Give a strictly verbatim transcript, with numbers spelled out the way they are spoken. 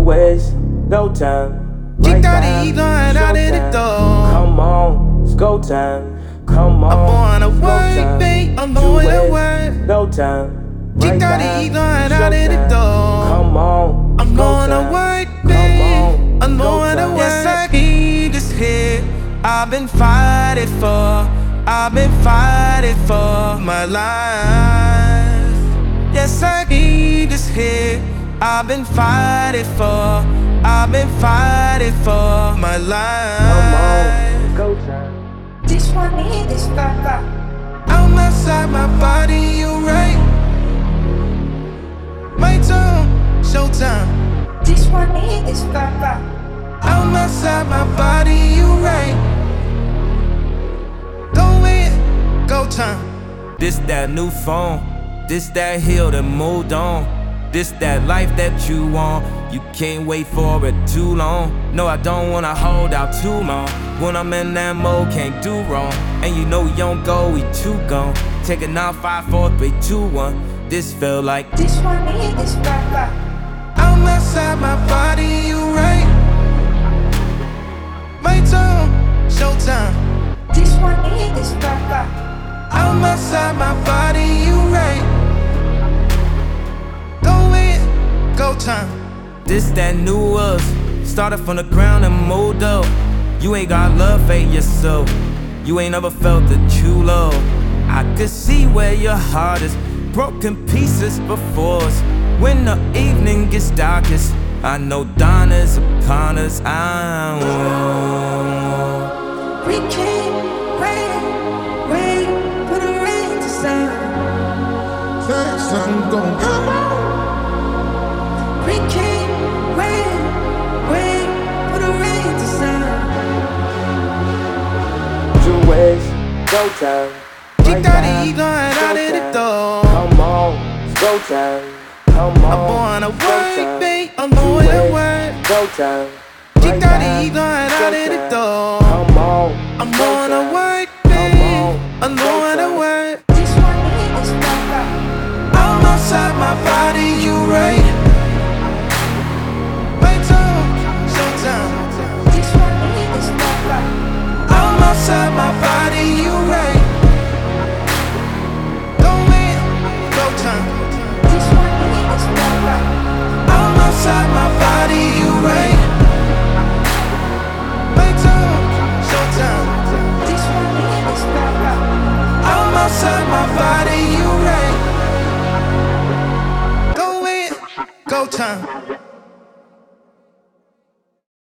ways, go time. Right time, out of the door. Come on, it's go time. Come on, I'm on a work, babe. I'm going to work. Go time. Right time, out of the door. Come on, I'm going to work, babe. I'm going to work. Yes, I need this hit. I've been fighting for. I've been fighting for my life. Yes, I need this hit. I've been fighting for. I've been fighting for my life. Come on, go time. This one need this papa. I'm outside my body, you right. My turn, showtime. This one need this papa. I'm outside my body, you right. Go in, go time. This that new phone, this that hill that moved on. This that life that you want, you can't wait for it too long. No, I don't wanna hold out too long. When I'm in that mode, can't do wrong. And you know we don't go, we too gone. Taking out five, four, three, two, one. This feel like this one need this papa. I'm outside my body, you right. My turn, showtime. This one need this papa. I'm outside my body, you right. Go time. This that new us. Started from the ground and moved up. You ain't got love for yourself. You ain't ever felt the true love. I could see where your heart is. Broken pieces before us. When the evening gets darkest, I know dawn is upon us. I will. We can't wait, wait for the rain to stop. Fast, I'm gon' come on. We can't wait, wait for the rain to stop. Two ways, go time. Right time, out of the door. Come on, it's go time. Come on, I'm on a work, babe. I'm going to work. Go time. Right time, out of the door. Come on, I'm going to work, babe. I'm going to work. This one need this papa. I'm outside my body, you right.